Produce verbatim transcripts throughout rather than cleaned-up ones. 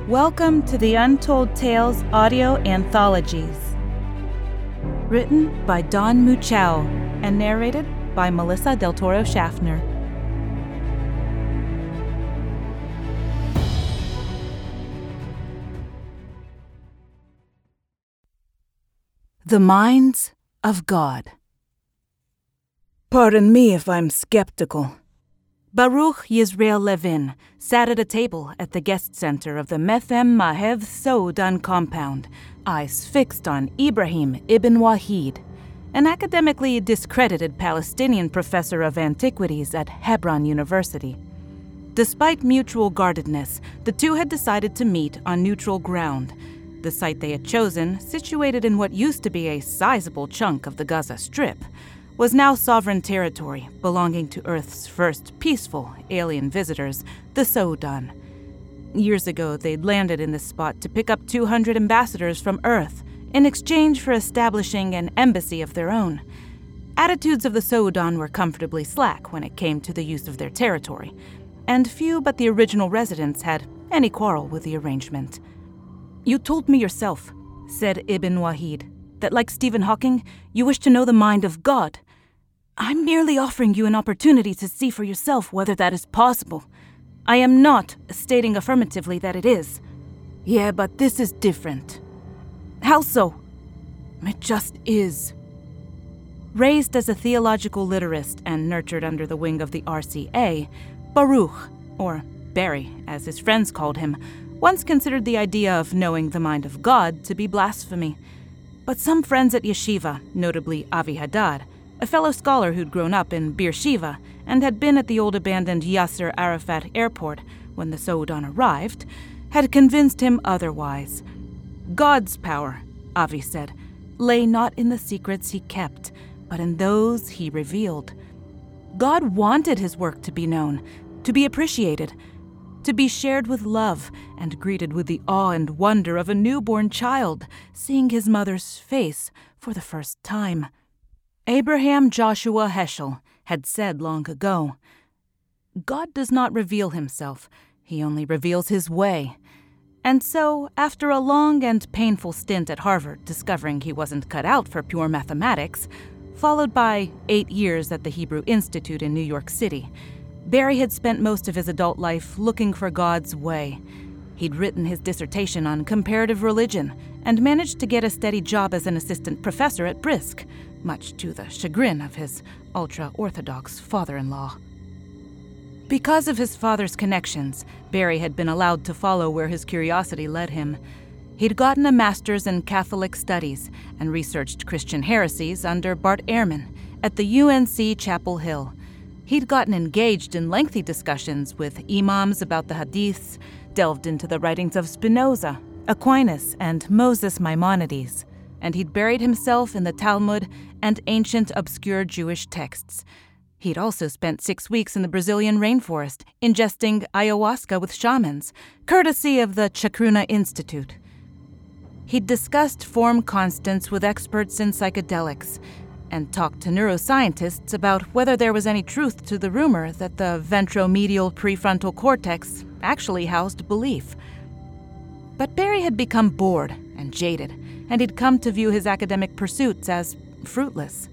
Welcome to the Untold Tales audio anthologies. Written by Don Muchow and narrated by Melissa Del Toro Schaffner. The Minds of God. Pardon me if I'm skeptical. Baruch Yisrael Levin sat at a table at the guest center of the Methem Mahev Soudan compound, eyes fixed on Ibrahim ibn Wahid, an academically discredited Palestinian professor of antiquities at Hebron University. Despite mutual guardedness, the two had decided to meet on neutral ground. The site they had chosen, situated in what used to be a sizable chunk of the Gaza Strip, was now sovereign territory belonging to Earth's first peaceful alien visitors, the Soudan. Years ago, they'd landed in this spot to pick up two hundred ambassadors from Earth in exchange for establishing an embassy of their own. Attitudes of the Soudan were comfortably slack when it came to the use of their territory, and few but the original residents had any quarrel with the arrangement. "You told me yourself," said Ibn Wahid, "that like Stephen Hawking, you wish to know the mind of God. I'm merely offering you an opportunity to see for yourself whether that is possible. I am not stating affirmatively that it is. Yeah, but this is different." "How so?" "It just is." Raised as a theological literist and nurtured under the wing of the R C A, Baruch, or Barry as his friends called him, once considered the idea of knowing the mind of God to be blasphemy. But some friends at yeshiva, notably Avi Haddad, a fellow scholar who'd grown up in Beersheba and had been at the old abandoned Yasser Arafat airport when the Soudan arrived, had convinced him otherwise. God's power, Avi said, lay not in the secrets he kept, but in those he revealed. God wanted his work to be known, to be appreciated, to be shared with love and greeted with the awe and wonder of a newborn child seeing his mother's face for the first time. Abraham Joshua Heschel had said long ago, "God does not reveal himself, he only reveals his way." And so, after a long and painful stint at Harvard discovering he wasn't cut out for pure mathematics, followed by eight years at the Hebrew Institute in New York City, Barry had spent most of his adult life looking for God's way. He'd written his dissertation on comparative religion and managed to get a steady job as an assistant professor at Brisk, much to the chagrin of his ultra-Orthodox father-in-law. Because of his father's connections, Barry had been allowed to follow where his curiosity led him. He'd gotten a master's in Catholic studies and researched Christian heresies under Bart Ehrman at the U N C Chapel Hill. He'd gotten engaged in lengthy discussions with imams about the hadiths, delved into the writings of Spinoza, Aquinas, and Moses Maimonides, and he'd buried himself in the Talmud and ancient obscure Jewish texts. He'd also spent six weeks in the Brazilian rainforest, ingesting ayahuasca with shamans, courtesy of the Chacruna Institute. He'd discussed form constants with experts in psychedelics, and talked to neuroscientists about whether there was any truth to the rumor that the ventromedial prefrontal cortex actually housed belief. But Barry had become bored and jaded, and he'd come to view his academic pursuits as fruitless.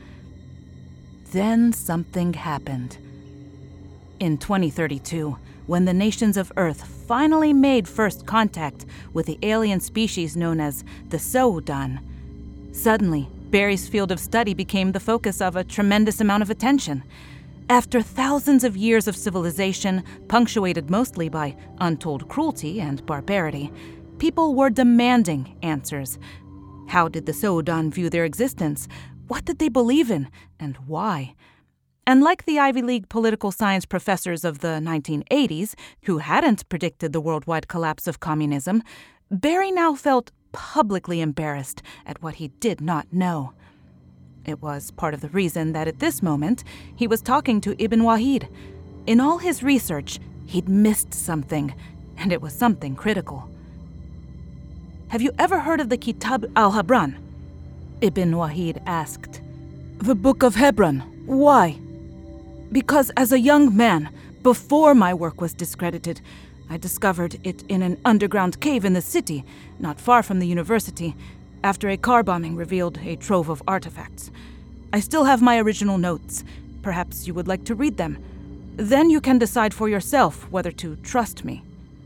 Then something happened. In twenty thirty-two, when the nations of Earth finally made first contact with the alien species known as the Soudan, suddenly Barry's field of study became the focus of a tremendous amount of attention. After thousands of years of civilization, punctuated mostly by untold cruelty and barbarity, people were demanding answers. How did the Soudan view their existence? What did they believe in, and why? And like the Ivy League political science professors of the nineteen eighties, who hadn't predicted the worldwide collapse of communism, Barry now felt publicly embarrassed at what he did not know. It was part of the reason that at this moment he was talking to Ibn Wahid. In all his research, he'd missed something, and it was something critical. "Have you ever heard of the Kitab al-Hebron?" Ibn Wahid asked. "The Book of Hebron. Why?" "Because as a young man, before my work was discredited, I discovered it in an underground cave in the city, not far from the university, after a car bombing revealed a trove of artifacts. I still have my original notes. Perhaps you would like to read them. Then you can decide for yourself whether to trust me."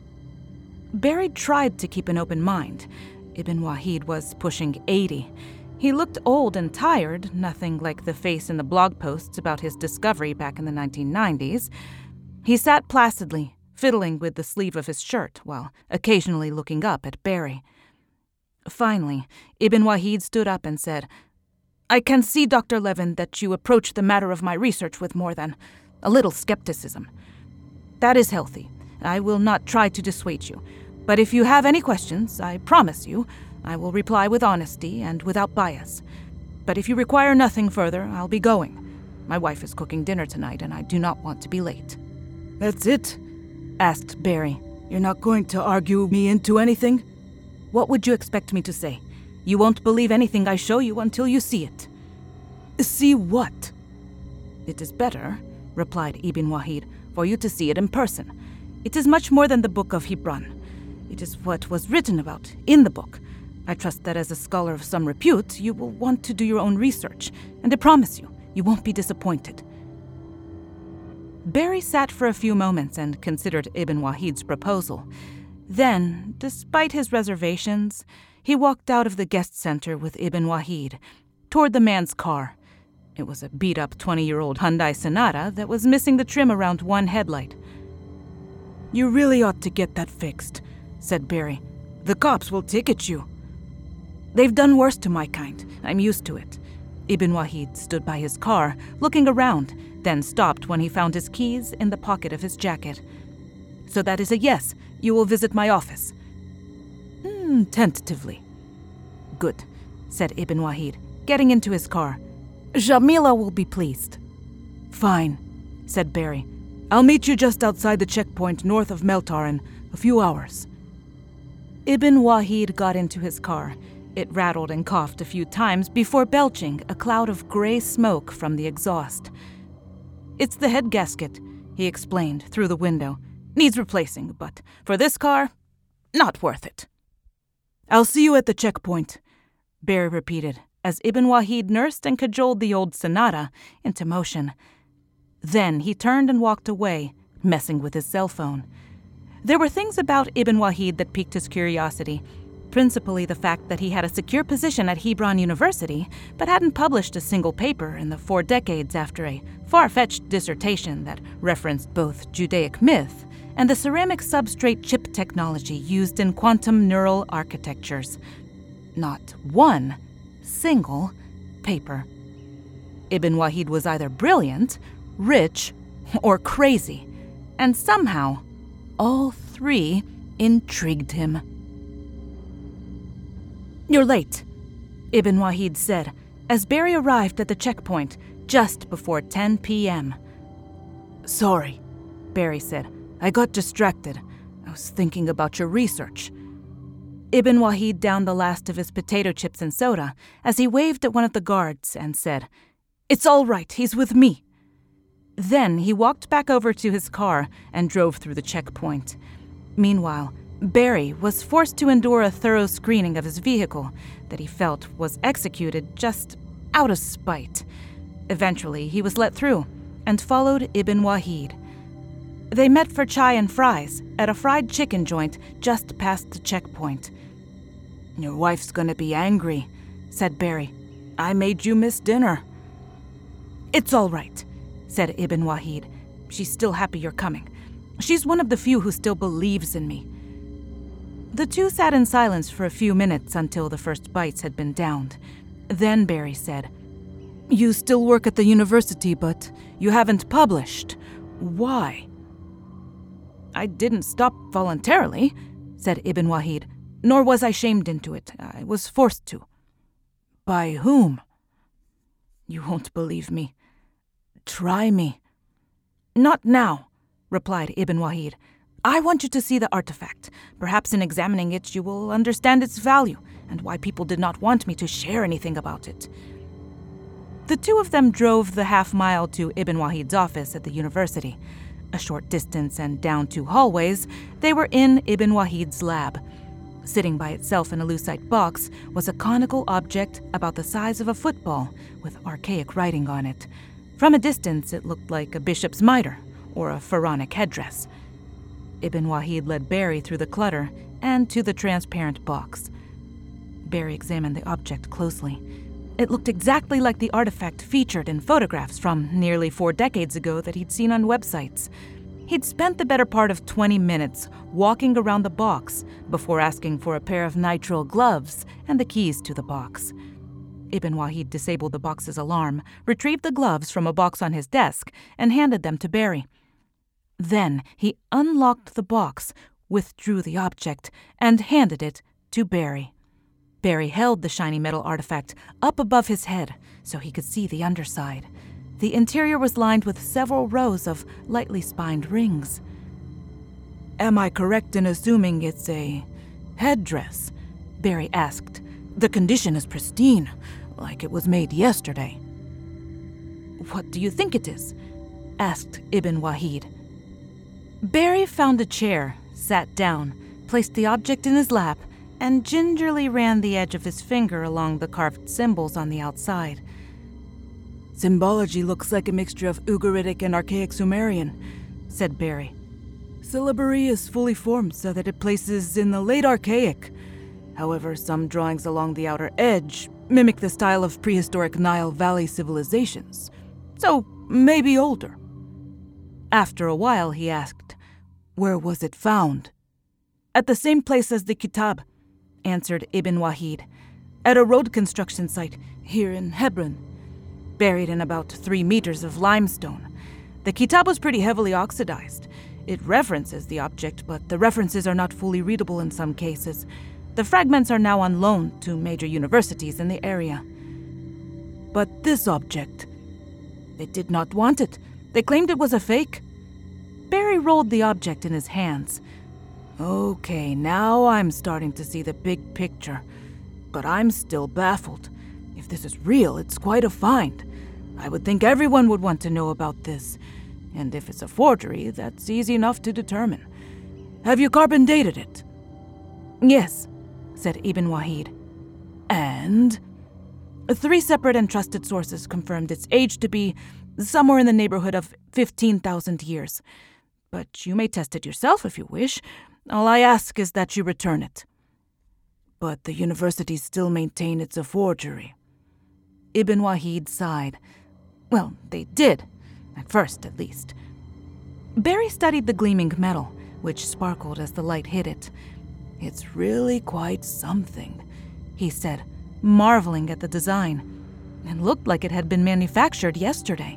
Barry tried to keep an open mind. Ibn Wahid was pushing eighty. He looked old and tired, nothing like the face in the blog posts about his discovery back in the nineteen nineties. He sat placidly, fiddling with the sleeve of his shirt, while occasionally looking up at Barry. Finally, Ibn Wahid stood up and said, "I can see, Doctor Levin, that you approach the matter of my research with more than a little skepticism. That is healthy. I will not try to dissuade you. But if you have any questions, I promise you, I will reply with honesty and without bias. But if you require nothing further, I'll be going. My wife is cooking dinner tonight, and I do not want to be late." "That's it?" asked Barry. "You're not going to argue me into anything?" "What would you expect me to say? You won't believe anything I show you until you see it." "See what?" "It is better," replied Ibn Wahid, "for you to see it in person. It is much more than the Book of Hebron. It is what was written about in the book. I trust that as a scholar of some repute, you will want to do your own research, and I promise you, you won't be disappointed." Barry sat for a few moments and considered Ibn Wahid's proposal. Then, despite his reservations, he walked out of the guest center with Ibn Wahid, toward the man's car. It was a beat-up twenty-year-old Hyundai Sonata that was missing the trim around one headlight. "You really ought to get that fixed," said Barry. "The cops will ticket you." "They've done worse to my kind. I'm used to it." Ibn Wahid stood by his car, looking around, then stopped when he found his keys in the pocket of his jacket. "So that is a yes. You will visit my office." Mm, tentatively. "Good," said Ibn Wahid, getting into his car. "Jamila will be pleased." "Fine," said Barry. "I'll meet you just outside the checkpoint north of Meltar in a few hours." Ibn Wahid got into his car. It rattled and coughed a few times before belching a cloud of gray smoke from the exhaust. "It's the head gasket," he explained through the window. "Needs replacing, but for this car, not worth it." "I'll see you at the checkpoint," Barry repeated, as Ibn Wahid nursed and cajoled the old Sonata into motion. Then he turned and walked away, messing with his cell phone. There were things about Ibn Wahid that piqued his curiosity, principally the fact that he had a secure position at Hebron University, but hadn't published a single paper in the four decades after a far-fetched dissertation that referenced both Judaic myth and the ceramic substrate chip technology used in quantum neural architectures. Not one single paper. Ibn Wahid was either brilliant, rich, or crazy, and somehow all three intrigued him. "You're late," Ibn Wahid said, as Barry arrived at the checkpoint just before ten p.m. "Sorry," Barry said. "I got distracted. I was thinking about your research." Ibn Wahid downed the last of his potato chips and soda as he waved at one of the guards and said, "It's all right, he's with me." Then he walked back over to his car and drove through the checkpoint. Meanwhile, Barry was forced to endure a thorough screening of his vehicle that he felt was executed just out of spite. Eventually, he was let through and followed Ibn Wahid. They met for chai and fries at a fried chicken joint just past the checkpoint. "Your wife's gonna be angry," said Barry. "I made you miss dinner." "It's all right," said Ibn Wahid. "She's still happy you're coming. She's one of the few who still believes in me." The two sat in silence for a few minutes until the first bites had been downed. Then Barry said, "You still work at the university, but you haven't published. Why?" "I didn't stop voluntarily," said Ibn Wahid, "nor was I shamed into it. I was forced to." "By whom?" "You won't believe me. Try me." "Not now," replied Ibn Wahid. "I want you to see the artifact. Perhaps in examining it you will understand its value and why people did not want me to share anything about it." The two of them drove the half mile to Ibn Wahid's office at the university. A short distance and down two hallways, they were in Ibn Wahid's lab. Sitting by itself in a lucite box was a conical object about the size of a football with archaic writing on it. From a distance, it looked like a bishop's mitre or a pharaonic headdress. Ibn Wahid led Barry through the clutter and to the transparent box. Barry examined the object closely. It looked exactly like the artifact featured in photographs from nearly four decades ago that he'd seen on websites. He'd spent the better part of twenty minutes walking around the box before asking for a pair of nitrile gloves and the keys to the box. Ibn Wahid disabled the box's alarm, retrieved the gloves from a box on his desk, and handed them to Barry. Then he unlocked the box, withdrew the object, and handed it to Barry. Barry held the shiny metal artifact up above his head so he could see the underside. The interior was lined with several rows of lightly spined rings. "Am I correct in assuming it's a headdress?" Barry asked. "The condition is pristine, like it was made yesterday." "What do you think it is?" asked Ibn Wahid. Barry found a chair, sat down, placed the object in his lap, and gingerly ran the edge of his finger along the carved symbols on the outside. "Symbology looks like a mixture of Ugaritic and archaic Sumerian," said Barry. "Syllabary is fully formed so that it places in the late Archaic. However, some drawings along the outer edge mimic the style of prehistoric Nile Valley civilizations, so maybe older." After a while, he asked, "Where was it found?" "At the same place as the Kitab," answered Ibn Wahid, "at a road construction site here in Hebron, buried in about three meters of limestone. The Kitab was pretty heavily oxidized. It references the object, but the references are not fully readable in some cases. The fragments are now on loan to major universities in the area." "But this object, they did not want it. They claimed it was a fake." Barry rolled the object in his hands. "Okay, now I'm starting to see the big picture, but I'm still baffled. If this is real, it's quite a find. I would think everyone would want to know about this, and if it's a forgery, that's easy enough to determine. Have you carbon dated it?" "Yes," said Ibn Wahid. "And?" "Three separate and trusted sources confirmed its age to be somewhere in the neighborhood of fifteen thousand years. But you may test it yourself if you wish. All I ask is that you return it." "But the universities still maintain it's a forgery." Ibn Wahid sighed. "Well, they did. At first, at least." Barry studied the gleaming metal, which sparkled as the light hit it. "It's really quite something," he said, marveling at the design. It looked like it had been manufactured yesterday.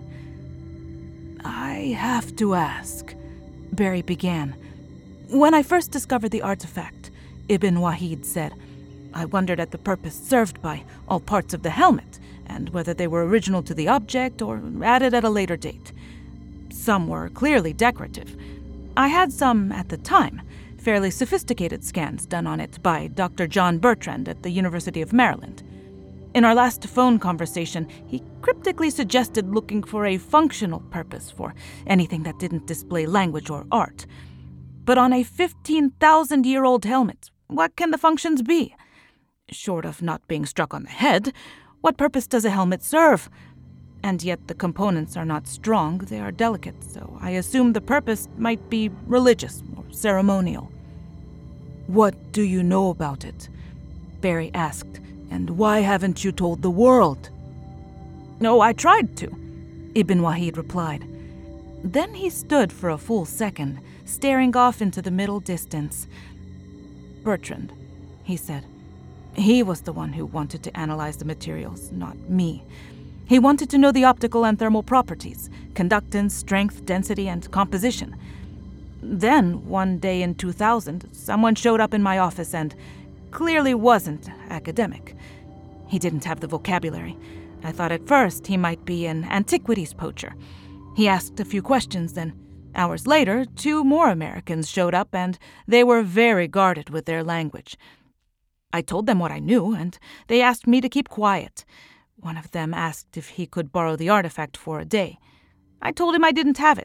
"I have to ask," Barry began. "When I first discovered the artifact," Ibn Wahid said, "I wondered at the purpose served by all parts of the helmet, and whether they were original to the object or added at a later date. Some were clearly decorative. I had some, at the time, fairly sophisticated scans done on it by Doctor John Bertrand at the University of Maryland. In our last phone conversation, he cryptically suggested looking for a functional purpose for anything that didn't display language or art. But on a fifteen thousand year old helmet, what can the functions be? Short of not being struck on the head, what purpose does a helmet serve? And yet the components are not strong, they are delicate, so I assume the purpose might be religious or ceremonial." "What do you know about it?" Barry asked. "And why haven't you told the world?" "No, I tried to," Ibn Wahid replied. Then he stood for a full second, staring off into the middle distance. "Bertrand," he said. "He was the one who wanted to analyze the materials, not me. He wanted to know the optical and thermal properties, conductance, strength, density, and composition. Then, one day in two thousand, someone showed up in my office and clearly wasn't academic. He didn't have the vocabulary. I thought at first he might be an antiquities poacher. He asked a few questions, then hours later, two more Americans showed up, and they were very guarded with their language. I told them what I knew, and they asked me to keep quiet. One of them asked if he could borrow the artifact for a day. I told him I didn't have it,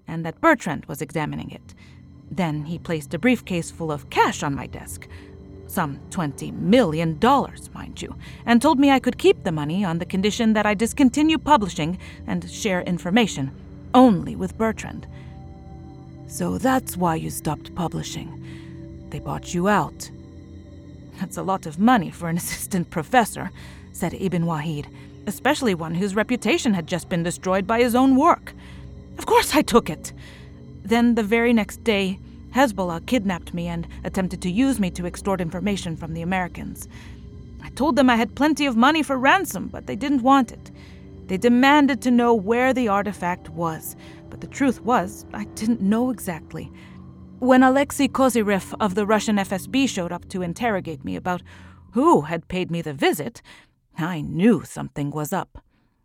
and that Bertrand was examining it. Then he placed a briefcase full of cash on my desk, some twenty million dollars, mind you, and told me I could keep the money on the condition that I discontinue publishing and share information only with Bertrand. So that's why you stopped publishing. They bought you out. That's a lot of money for an assistant professor, said Ibn Wahid, especially one whose reputation had just been destroyed by his own work. Of course I took it. Then the very next day, Hezbollah kidnapped me and attempted to use me to extort information from the Americans. I told them I had plenty of money for ransom, but they didn't want it. They demanded to know where the artifact was, but the truth was, I didn't know exactly. When Alexei Kozyrev of the Russian F S B showed up to interrogate me about who had paid me the visit, I knew something was up.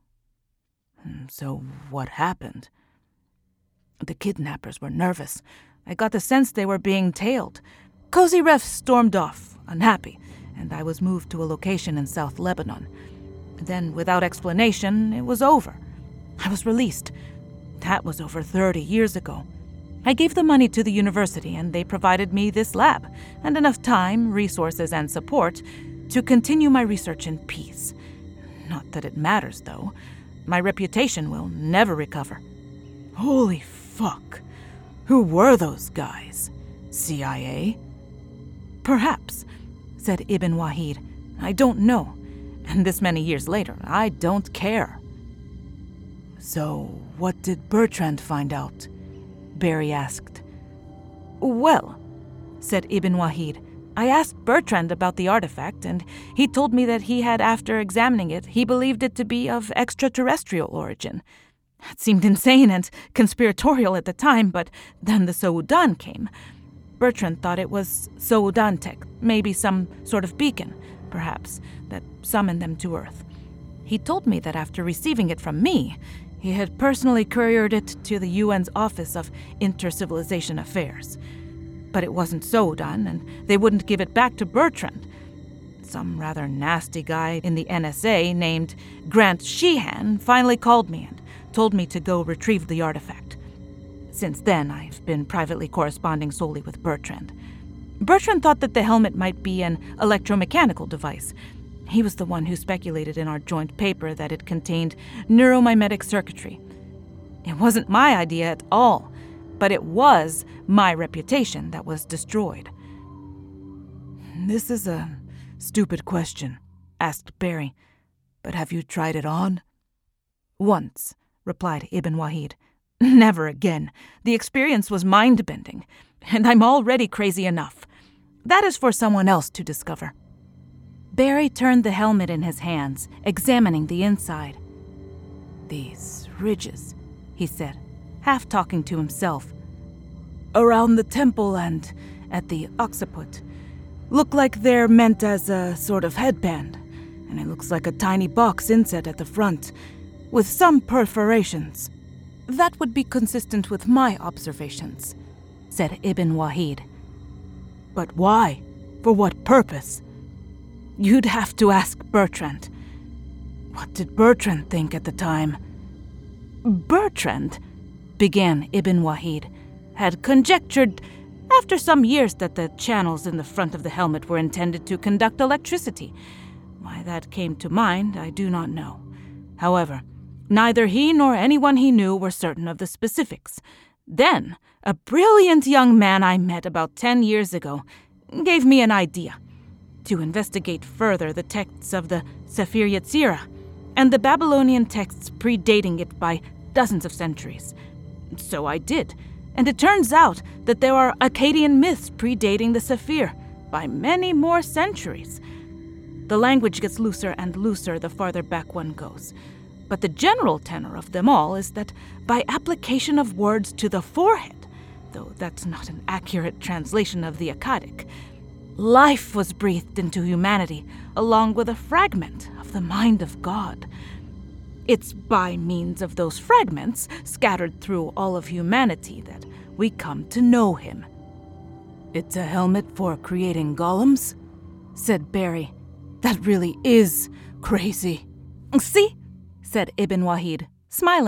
So what happened? The kidnappers were nervous. I got the sense they were being tailed. Kozyrev stormed off, unhappy, and I was moved to a location in South Lebanon. Then, without explanation, it was over. I was released. That was over thirty years ago. I gave the money to the university, and they provided me this lab, and enough time, resources, and support to continue my research in peace. Not that it matters, though. My reputation will never recover. Holy fuck. Who were those guys? C I A? Perhaps, said Ibn Wahid. I don't know. And this many years later, I don't care. So, what did Bertrand find out? Barry asked. Well, said Ibn Wahid, I asked Bertrand about the artifact, and he told me that he had, after examining it, he believed it to be of extraterrestrial origin. It seemed insane and conspiratorial at the time, but then the Soudan came. Bertrand thought it was Soudan tech, maybe some sort of beacon, perhaps, that summoned them to Earth. He told me that after receiving it from me, he had personally couriered it to the U N's Office of Intercivilization Affairs. But it wasn't Soudan, and they wouldn't give it back to Bertrand. Some rather nasty guy in the N S A named Grant Sheehan finally called me and told me to go retrieve the artifact. Since then, I've been privately corresponding solely with Bertrand. Bertrand thought that the helmet might be an electromechanical device. He was the one who speculated in our joint paper that it contained neuromimetic circuitry. It wasn't my idea at all, but it was my reputation that was destroyed. This is a stupid question, asked Barry, but have you tried it on? Once, replied Ibn Wahid. Never again. The experience was mind-bending, and I'm already crazy enough. That is for someone else to discover. Barry turned the helmet in his hands, examining the inside. These ridges, he said, half talking to himself, around the temple and at the occiput, look like they're meant as a sort of headband, and it looks like a tiny box inset at the front, with some perforations. That would be consistent with my observations, said Ibn Wahid. But why? For what purpose? You'd have to ask Bertrand. What did Bertrand think at the time? Bertrand, began Ibn Wahid, had conjectured after some years that the channels in the front of the helmet were intended to conduct electricity. Why that came to mind, I do not know. However, neither he nor anyone he knew were certain of the specifics. Then, a brilliant young man I met about ten years ago gave me an idea to investigate further the texts of the Sefer Yetzirah and the Babylonian texts predating it by dozens of centuries. So I did, and it turns out that there are Akkadian myths predating the Sefer by many more centuries. The language gets looser and looser the farther back one goes. But the general tenor of them all is that by application of words to the forehead, though that's not an accurate translation of the Akkadic, life was breathed into humanity along with a fragment of the mind of God. It's by means of those fragments scattered through all of humanity that we come to know him. It's a helmet for creating golems, said Barry. That really is crazy. See? Said Ibn Wahid, smiling.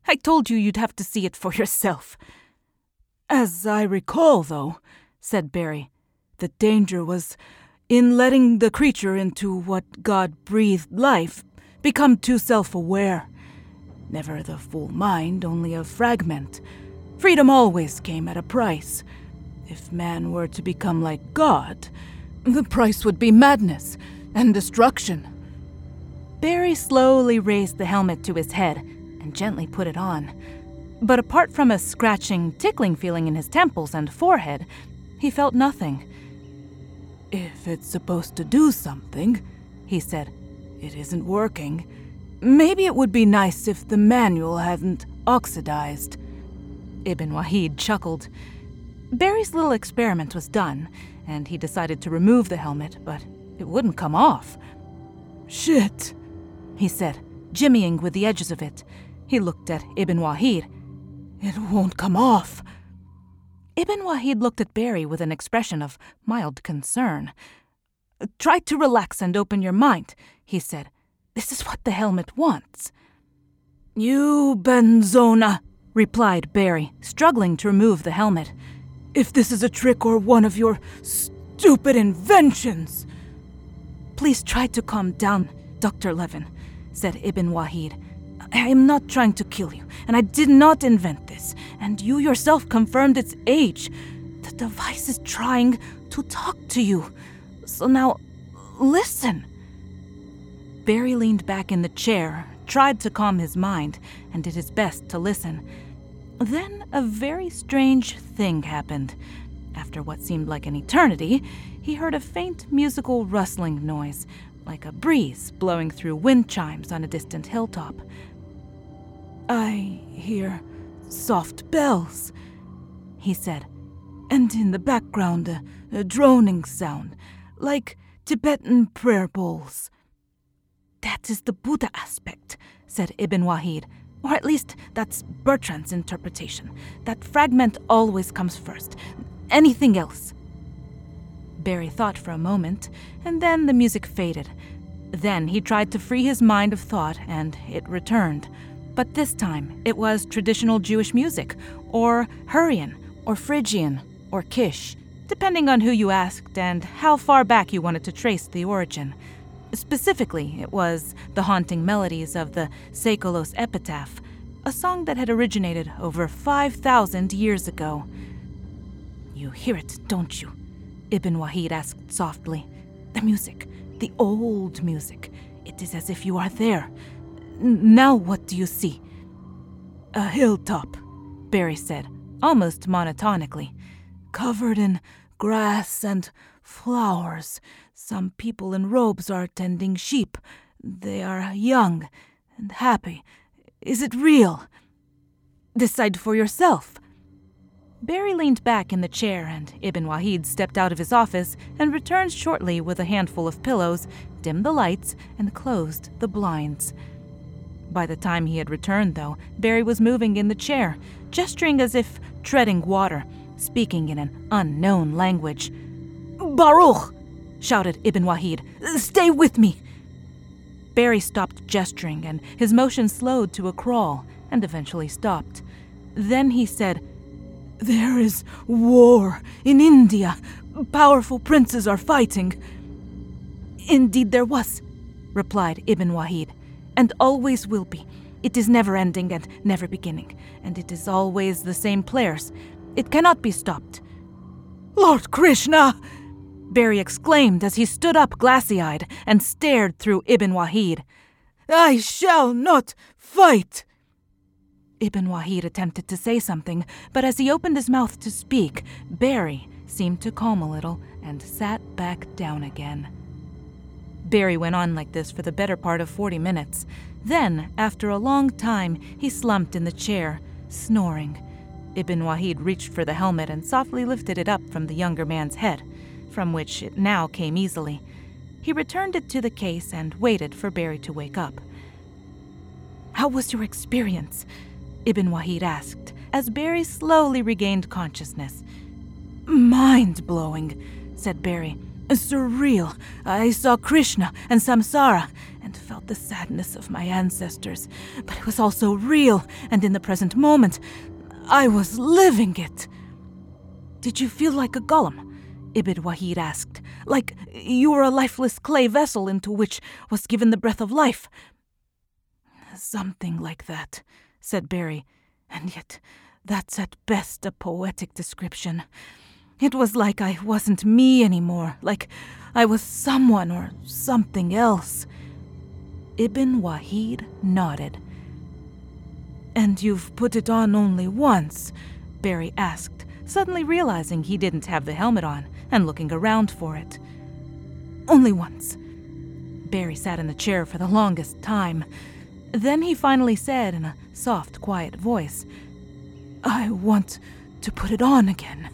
I told you you'd have to see it for yourself." "As I recall, though," said Barry, "the danger was in letting the creature into what God breathed life become too self-aware. Never the full mind, only a fragment. Freedom always came at a price. If man were to become like God, the price would be madness and destruction." Barry slowly raised the helmet to his head and gently put it on. But apart from a scratching, tickling feeling in his temples and forehead, he felt nothing. "If it's supposed to do something," he said, "it isn't working. Maybe it would be nice if the manual hadn't oxidized." Ibn Wahid chuckled. Barry's little experiment was done, and he decided to remove the helmet, but it wouldn't come off. "Shit," he said, jimmying with the edges of it. He looked at Ibn Wahid. "It won't come off." Ibn Wahid looked at Barry with an expression of mild concern. "Try to relax and open your mind," he said. "This is what the helmet wants." "You Benzona," replied Barry, struggling to remove the helmet. "If this is a trick or one of your stupid inventions." "Please try to calm down, Doctor Levin," said Ibn Wahid. "I am not trying to kill you, and I did not invent this, and you yourself confirmed its age. The device is trying to talk to you. So now, listen." Barry leaned back in the chair, tried to calm his mind, and did his best to listen. Then a very strange thing happened. After what seemed like an eternity, he heard a faint musical rustling noise, like a breeze blowing through wind chimes on a distant hilltop. "I hear soft bells," he said, "and in the background a, a droning sound, like Tibetan prayer bowls." "That is the Buddha aspect," said Ibn Wahid. "Or at least that's Bertrand's interpretation. That fragment always comes first. Anything else?" Barry thought for a moment, and then the music faded. Then he tried to free his mind of thought, and it returned. But this time it was traditional Jewish music, or Hurrian, or Phrygian, or Kish, depending on who you asked and how far back you wanted to trace the origin. Specifically, it was the haunting melodies of the Seikilos Epitaph, a song that had originated over five thousand years ago. "You hear it, don't you?" Ibn Wahid asked softly. "The music, the old music. It is as if you are there. N- now what do you see?" "A hilltop," Barry said, almost monotonically, "covered in grass and flowers. Some people in robes are tending sheep. They are young and happy. Is it real?" "Decide for yourself." Barry leaned back in the chair, and Ibn Wahid stepped out of his office and returned shortly with a handful of pillows, dimmed the lights, and closed the blinds. By the time he had returned, though, Barry was moving in the chair, gesturing as if treading water, speaking in an unknown language. "Baruch!" shouted Ibn Wahid. "Stay with me!" Barry stopped gesturing, and his motion slowed to a crawl, and eventually stopped. Then he said, "There is war in India. Powerful princes are fighting." "Indeed there was," replied Ibn Wahid, "and always will be. It is never ending and never beginning, and it is always the same players. It cannot be stopped." "Lord Krishna!" Barry exclaimed as he stood up glassy-eyed and stared through Ibn Wahid. "I shall not fight!" Ibn Wahid attempted to say something, but as he opened his mouth to speak, Barry seemed to calm a little and sat back down again. Barry went on like this for the better part of forty minutes. Then, after a long time, he slumped in the chair, snoring. Ibn Wahid reached for the helmet and softly lifted it up from the younger man's head, from which it now came easily. He returned it to the case and waited for Barry to wake up. "How was your experience?" Ibn Wahid asked, as Barry slowly regained consciousness. "Mind-blowing," said Barry. surreal. I saw Krishna and Samsara and felt the sadness of my ancestors, but it was also real, and in the present moment, I was living it. Did you feel like a golem? Ibn Wahid asked. Like you were a lifeless clay vessel into which was given the breath of life? Something like that, said Barry, and yet that's at best a poetic description. It was like I wasn't me anymore, like I was someone or something else. Ibn Wahid nodded. And you've put it on only once? Barry asked, suddenly realizing he didn't have the helmet on and looking around for it. Only once. Barry sat in the chair for the longest time. Then he finally said in a soft, quiet voice, I want to put it on again.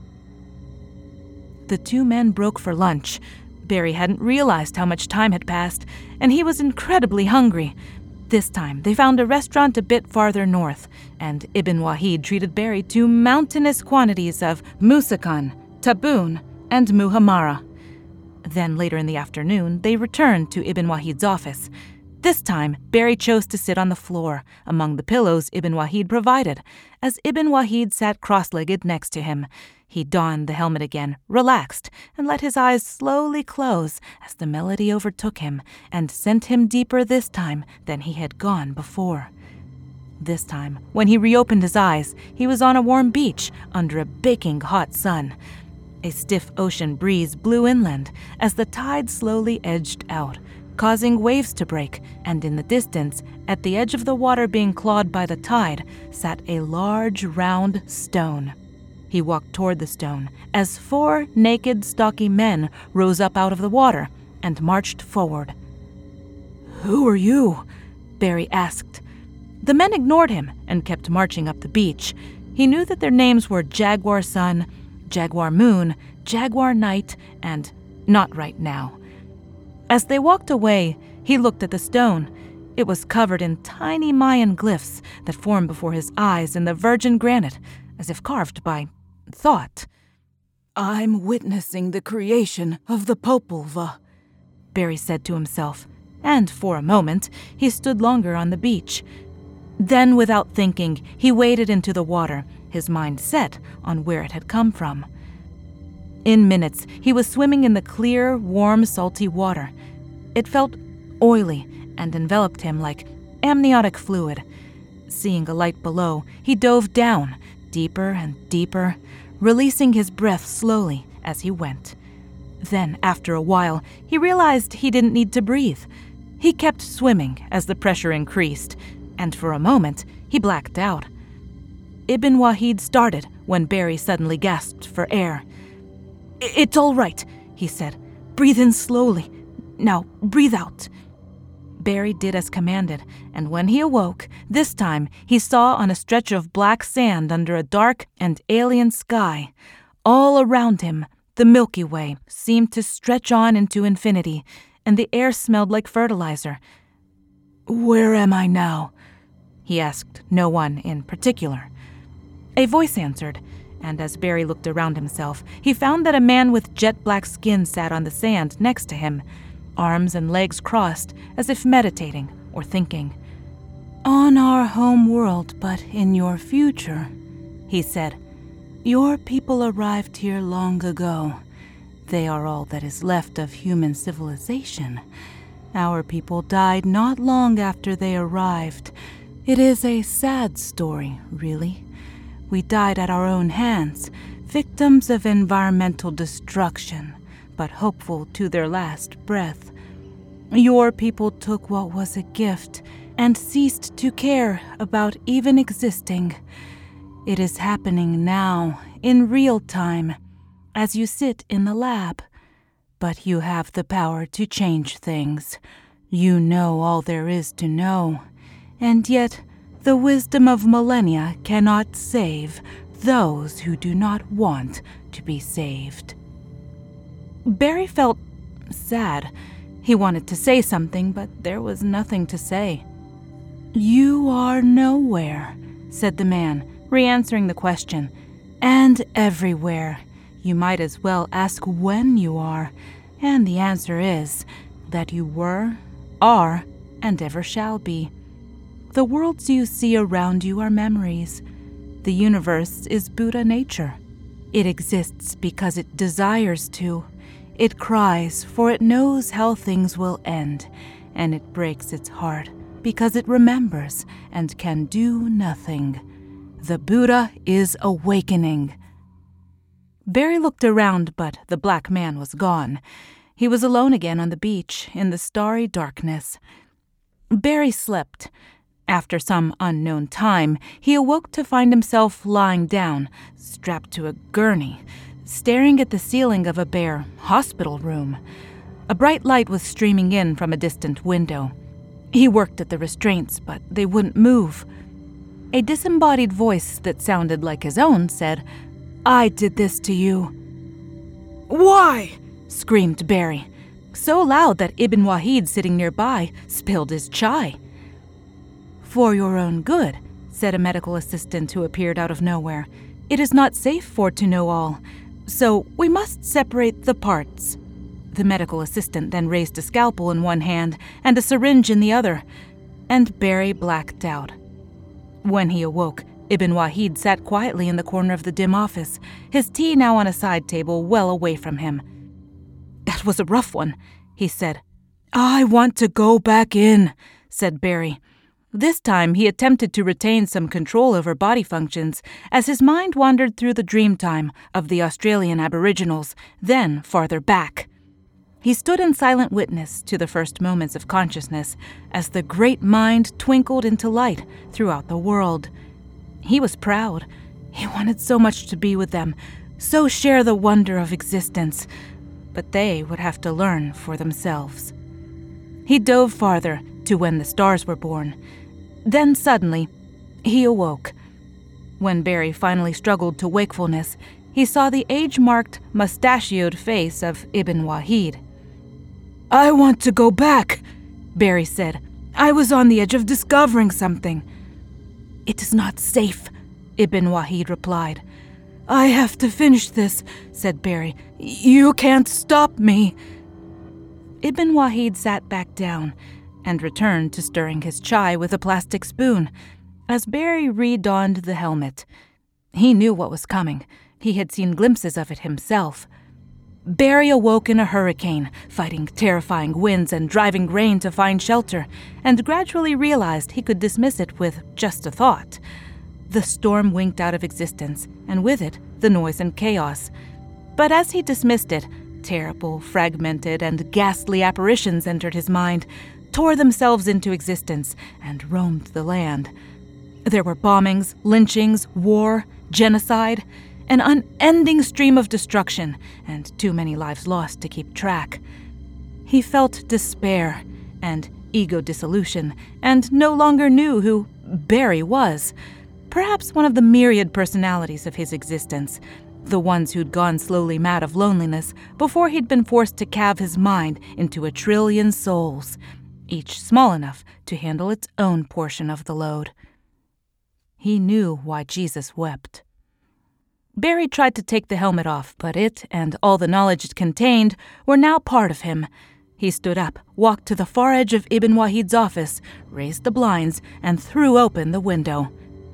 The two men broke for lunch. Barry hadn't realized how much time had passed, and he was incredibly hungry. This time, they found a restaurant a bit farther north, and Ibn Wahid treated Barry to mountainous quantities of musakan, taboon, and muhammara. Then later in the afternoon, they returned to Ibn Wahid's office. This time, Barry chose to sit on the floor, among the pillows Ibn Wahid provided, as Ibn Wahid sat cross-legged next to him. He donned the helmet again, relaxed, and let his eyes slowly close as the melody overtook him and sent him deeper this time than he had gone before. This time, when he reopened his eyes, he was on a warm beach under a baking hot sun. A stiff ocean breeze blew inland as the tide slowly edged out, causing waves to break, and in the distance, at the edge of the water being clawed by the tide, sat a large round stone. He walked toward the stone as four naked, stocky men rose up out of the water and marched forward. Who are you? Barry asked. The men ignored him and kept marching up the beach. He knew that their names were Jaguar Sun, Jaguar Moon, Jaguar Night, and Not Right Now. As they walked away, he looked at the stone. It was covered in tiny Mayan glyphs that formed before his eyes in the virgin granite, as if carved by thought. I'm witnessing the creation of the Popolva, Barry said to himself, and for a moment he stood longer on the beach. Then, without thinking, he waded into the water, his mind set on where it had come from. In minutes, he was swimming in the clear, warm, salty water. It felt oily and enveloped him like amniotic fluid. Seeing a light below, he dove down, deeper and deeper, releasing his breath slowly as he went. Then, after a while, he realized he didn't need to breathe. He kept swimming as the pressure increased, and for a moment, he blacked out. Ibn Wahid started when Barry suddenly gasped for air. It's all right, he said. Breathe in slowly. Now, breathe out. Barry did as commanded, and when he awoke, this time he saw on a stretch of black sand under a dark and alien sky. All around him, the Milky Way seemed to stretch on into infinity, and the air smelled like fertilizer. Where am I now? He asked no one in particular. A voice answered, and as Barry looked around himself, he found that a man with jet-black skin sat on the sand next to him, arms and legs crossed as if meditating or thinking. On our home world, but in your future, he said. Your people arrived here long ago. They are all that is left of human civilization. Our people died not long after they arrived. It is a sad story, really. We died at our own hands, victims of environmental destruction, but hopeful to their last breath. Your people took what was a gift and ceased to care about even existing. It is happening now, in real time, as you sit in the lab. But you have the power to change things. You know all there is to know. And yet, the wisdom of millennia cannot save those who do not want to be saved. Barry felt sad. He wanted to say something, but there was nothing to say. You are nowhere, said the man, re-answering the question, and everywhere. You might as well ask when you are, and the answer is that you were, are, and ever shall be. The worlds you see around you are memories. The universe is Buddha nature. It exists because it desires to. It cries, for it knows how things will end, and it breaks its heart because it remembers and can do nothing. The Buddha is awakening. Barry looked around, but the black man was gone. He was alone again on the beach in the starry darkness. Barry slept. After some unknown time, he awoke to find himself lying down, strapped to a gurney, staring at the ceiling of a bare hospital room. A bright light was streaming in from a distant window. He worked at the restraints, but they wouldn't move. A disembodied voice that sounded like his own said, "I did this to you." "Why?" screamed Barry, so loud that Ibn Wahid, sitting nearby, spilled his chai. "For your own good," said a medical assistant who appeared out of nowhere. "It is not safe for to know all, so we must separate the parts." The medical assistant then raised a scalpel in one hand and a syringe in the other, and Barry blacked out. When he awoke, Ibn Wahid sat quietly in the corner of the dim office, his tea now on a side table well away from him. "That was a rough one," he said. "I want to go back in," said Barry. This time he attempted to retain some control over body functions as his mind wandered through the dream time of the Australian Aboriginals, then farther back. He stood in silent witness to the first moments of consciousness as the great mind twinkled into light throughout the world. He was proud. He wanted so much to be with them, so share the wonder of existence, but they would have to learn for themselves. He dove farther to when the stars were born. Then suddenly, he awoke. When Barry finally struggled to wakefulness, he saw the age-marked, mustachioed face of Ibn Wahid. "I want to go back," Barry said. "I was on the edge of discovering something." "It is not safe," Ibn Wahid replied. "I have to finish this," said Barry. "You can't stop me." Ibn Wahid sat back down and returned to stirring his chai with a plastic spoon as Barry re-donned the helmet. He knew what was coming. He had seen glimpses of it himself. Barry awoke in a hurricane, fighting terrifying winds and driving rain to find shelter, and gradually realized he could dismiss it with just a thought. The storm winked out of existence, and with it, the noise and chaos. But as he dismissed it, terrible, fragmented, and ghastly apparitions entered his mind, tore themselves into existence, and roamed the land. There were bombings, lynchings, war, genocide, an unending stream of destruction, and too many lives lost to keep track. He felt despair and ego dissolution, and no longer knew who Barry was. Perhaps one of the myriad personalities of his existence, the ones who'd gone slowly mad of loneliness before he'd been forced to calve his mind into a trillion souls, each small enough to handle its own portion of the load. He knew why Jesus wept. Barry tried to take the helmet off, but it and all the knowledge it contained were now part of him. He stood up, walked to the far edge of Ibn Wahid's office, raised the blinds, and threw open the window.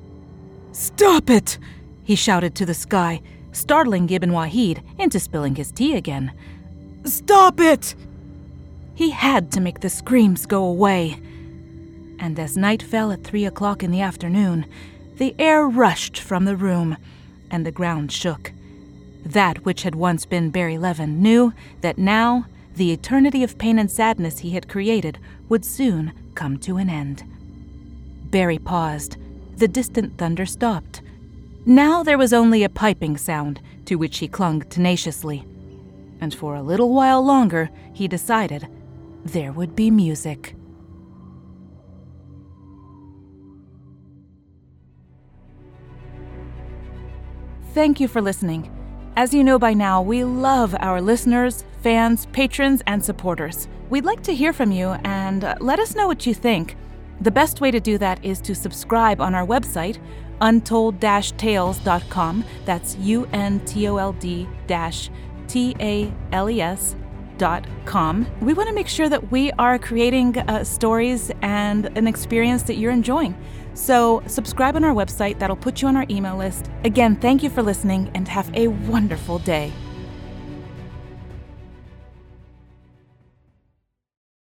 "Stop it!" he shouted to the sky, startling Ibn Wahid into spilling his tea again. "Stop it!" He had to make the screams go away. And as night fell at three o'clock in the afternoon, the air rushed from the room, and the ground shook. That which had once been Barry Levin knew that now the eternity of pain and sadness he had created would soon come to an end. Barry paused. The distant thunder stopped. Now there was only a piping sound to which he clung tenaciously. And for a little while longer, he decided there would be music. Thank you for listening. As you know by now, we love our listeners, fans, patrons, and supporters. We'd like to hear from you and let us know what you think. The best way to do that is to subscribe on our website untold dash tales dot com. That's U N T O L D dash T A L E S dot com. We want to make sure that we are creating uh, stories and an experience that you're enjoying. So subscribe on our website. That'll put you on our email list. Again, thank you for listening and have a wonderful day.